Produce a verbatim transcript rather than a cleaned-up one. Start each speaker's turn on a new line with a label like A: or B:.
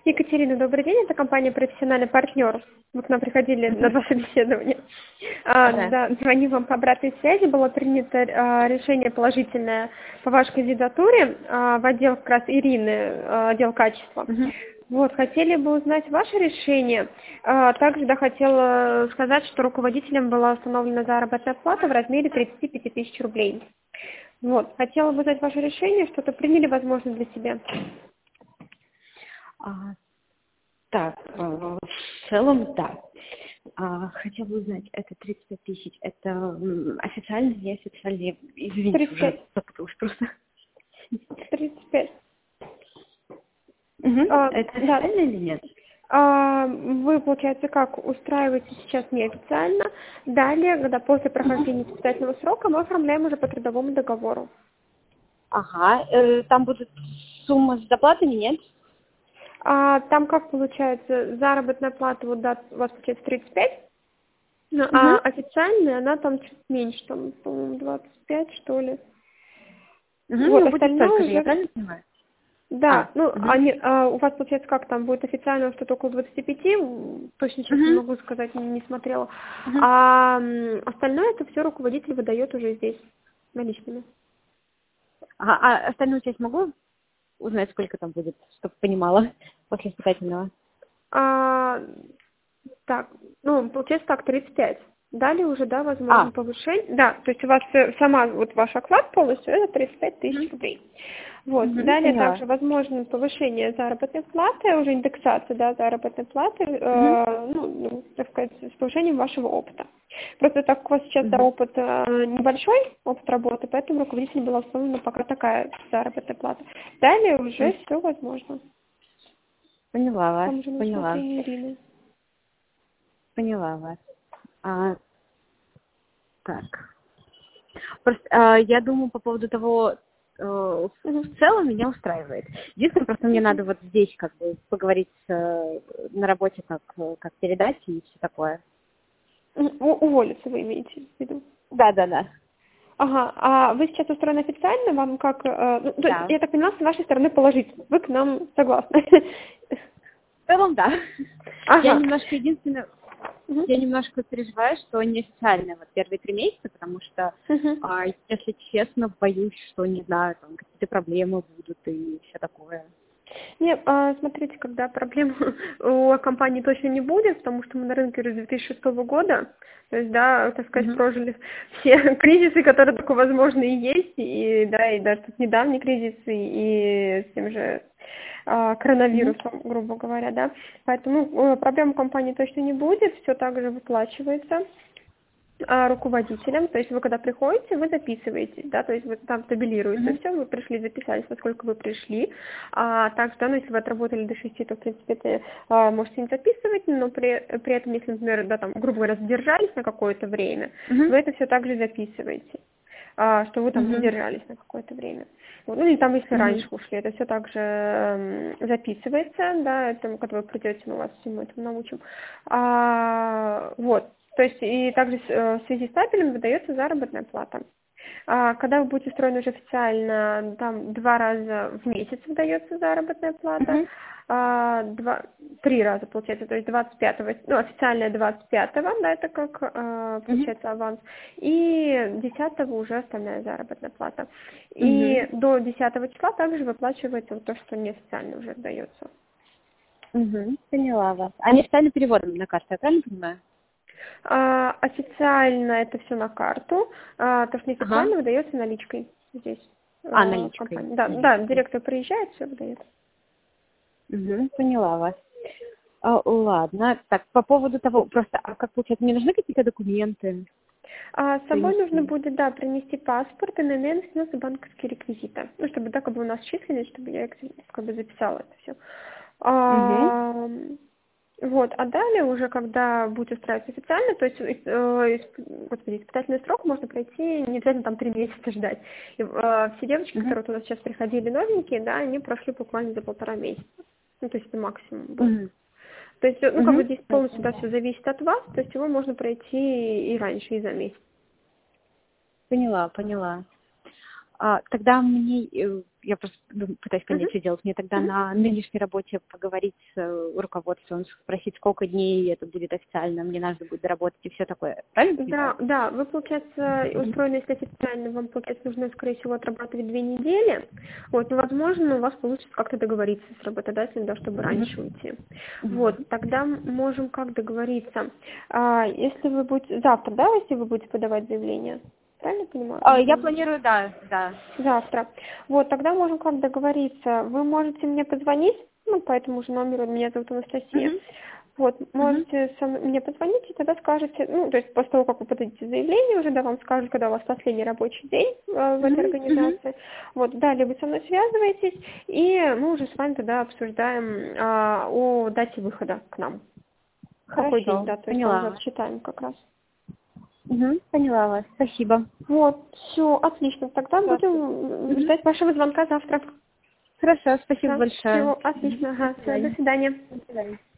A: Екатерина, добрый день. Это компания «Профессиональный партнер». Вы к нам приходили на два собеседования. А,
B: Да.
A: да, звоню вам по обратной связи. Было принято а, решение положительное по вашей кандидатуре а, в отдел как раз Ирины, а, отдел качества.
B: Мгм.
A: Вот, хотели бы узнать ваше решение. А, также, да, хотела сказать, что руководителем была установлена заработная плата в размере тридцать пять тысяч рублей. Вот, хотела бы узнать ваше решение, что-то приняли, возможно, для себя.
B: А, так, э, в целом, да. А, хотела бы узнать, это тридцать пять тысяч, это м, официально, неофициально? Извините,
A: тридцать
B: уже
A: пять.
B: запуталась просто.
A: тридцать пять.
B: Мгм.
A: А,
B: Это
A: да.
B: официально или нет?
A: А, вы, получается, как устраиваете сейчас неофициально. Далее, когда после прохождения испытательного срока, мы оформляем уже по трудовому договору.
B: Ага, э, там будет сумма с доплатами, нет?
A: А, там как получается, заработная плата вот, да, у вас получается тридцать пять, ну, а
B: Угу.
A: официальная она там чуть меньше, там, по-моему, двадцать пять, что ли.
B: Угу,
A: Вот,
B: ну будет
A: остальное
B: столько же, я
A: уже.
B: правильно понимаю?
A: Да,
B: А,
A: ну,
B: угу.
A: они, а у вас, получается, как там будет официально что-то около двадцати пяти, м, точно сейчас не
B: Угу.
A: могу сказать, не, не смотрела.
B: Угу.
A: А м, остальное это все руководитель выдает уже здесь наличными.
B: Ага, а остальную часть могу узнать, сколько там будет, чтобы понимала после испытательного?
A: А, так, ну, получается так, тридцать пять. Далее уже, да, возможно
B: А,
A: повышение. Да, то есть у вас э, сама, вот ваш оклад полностью, это тридцать пять тысяч рублей. Вот.
B: угу,
A: Далее
B: поняла.
A: также возможно повышение заработной платы, уже индексация, да, заработной платы,
B: Угу.
A: э, ну, ну, так сказать, с повышением вашего опыта. Просто так как у вас сейчас да,
B: Угу.
A: опыт э, небольшой, опыт работы, поэтому руководителю была установлена пока такая заработная плата. Далее уже все возможно.
B: Поняла вас,
A: Там уже на
B: поняла,
A: усмотрение Ирины.
B: поняла вас. А, так. Просто а, я думаю по поводу того, э,
A: Мгм.
B: в целом меня устраивает. Единственное, просто мне
A: Мгм.
B: надо вот здесь как бы поговорить э, на работе, как, э, как передать и все такое.
A: Мгм. У- Уволиться вы имеете в виду?
B: Да, да, да.
A: Ага, а вы сейчас устроены официально, вам как, э, ну, то есть,
B: Да.
A: я так поняла, с вашей стороны положительно, вы к нам согласны?
B: В целом, да. Я
A: Ага.
B: немножко единственное,
A: Мгм.
B: я немножко переживаю, что неофициально вот первые три месяца, потому что,
A: Мгм.
B: а, если честно, боюсь, что, не знаю, там какие-то проблемы будут и все такое.
A: Нет, а, смотрите, когда проблем у компании точно не будет, потому что мы на рынке уже с две тысячи шестого года, то есть, да, так сказать,
B: Угу.
A: прожили все кризисы, которые только возможно и есть, и, да, и даже тут недавний кризис, и, и с тем же а,
B: Угу.
A: коронавирусом, грубо говоря, да, поэтому э, проблем у компании точно не будет, все также выплачивается а, руководителем, то есть вы когда приходите, вы записываете, да, то есть вот там табелируется
B: Угу.
A: все, вы пришли, записались, поскольку вы пришли, а также, да, ну, если вы отработали до шести, то, в принципе, это а, можете не записывать, но при, при этом, если, например, да, там, грубо говоря, задержались на какое-то время,
B: Угу.
A: вы это все также записываете, а, что вы там
B: Угу.
A: задержались на какое-то время. Вот, ну, или там, если
B: Угу.
A: раньше ушли, это все также эм, записывается, да, это, когда вы придете, мы вас всему этому научим. А, вот. То есть и также с- э, в связи с стапелем выдается заработная плата. А, Когда вы будете устроены уже официально, там два раза в месяц выдается заработная плата,
B: Угу.
A: а, два, три раза получается, то есть двадцать пятого, ну, официальная двадцать пятого, да, это как а,
B: Угу.
A: получается аванс, и десятого уже остальная заработная плата.
B: Угу.
A: И до десятого числа также выплачивается вот то, что неофициально уже отдается.
B: Угу. Поняла вас. А неофициально переводом на карту, я правильно понимаю?
A: А, официально это все на карту, а, то, что
B: Ага.
A: неофициально выдается наличкой здесь,
B: А,
A: а, в
B: наличкой.
A: компании. Да, да,
B: Наличкой.
A: директор приезжает, все выдает.
B: Угу. Поняла вас. А, ладно. Так, по поводу того, просто, а как получается, мне нужны какие-то документы
A: А с собой нужно
B: принести?
A: будет, да, принести паспорт, эн эн эн, снился банковские реквизиты. Ну, чтобы, да, как бы у нас численность, чтобы я как бы записала это все.
B: Угу.
A: Вот, а далее уже, когда будете устраиваться официально, то есть, э, исп- господи, испытательный срок можно пройти, не обязательно там три месяца ждать. И, э, все девочки,
B: Угу.
A: которые вот у нас сейчас приходили новенькие, да, они прошли буквально за полтора месяца. Ну, то есть это максимум был.
B: Угу.
A: То есть, э, ну, как бы
B: Угу.
A: здесь полностью, да, все зависит от вас, то есть его можно пройти и раньше, и за месяц.
B: Поняла, поняла. А, тогда мне, э, я просто ну, пытаюсь понять,
A: Мгм.
B: что делать. Мне тогда
A: Мгм.
B: на нынешней работе поговорить с э, руководством, спросить, сколько дней это будет официально, мне надо будет доработать и все такое. Правильно понимаю?
A: Да, да, вы, получается, устроены, если официально, вам, получается, нужно, скорее всего, отрабатывать две недели. Вот, но, возможно, у вас получится как-то договориться с работодателем, да, чтобы раньше уйти. Вот, тогда м- можем как договориться. А, если вы будете, завтра, да, если вы будете подавать заявление? Правильно понимаю?
B: А,
A: Или
B: я
A: позже?
B: планирую, да, да.
A: Завтра. Вот, тогда можем как договориться. Вы можете мне позвонить, ну, по этому же номеру, меня зовут Анастасия.
B: Мгм.
A: Вот,
B: Мгм.
A: можете со мной- мне позвонить, и тогда скажете, ну, то есть после того, как вы подадите заявление, уже, да, вам скажут, когда у вас последний рабочий день э, в этой
B: Мгм. Мгм.
A: организации. Вот, далее вы со мной связываетесь, и мы уже с вами тогда обсуждаем а, о дате выхода к нам. Какой день,
B: Хорошо,
A: да, то есть там уже
B: поняла вас.
A: отсчитаем как раз.
B: Мгм. Поняла вас, спасибо.
A: Вот, все, отлично. Тогда
B: Всё.
A: будем
B: Мгм.
A: ждать вашего звонка завтра.
B: Хорошо, спасибо
A: Да,
B: большое.
A: все, отлично, ага,
B: До
A: все, до
B: свидания.
A: свидания.
B: До свидания.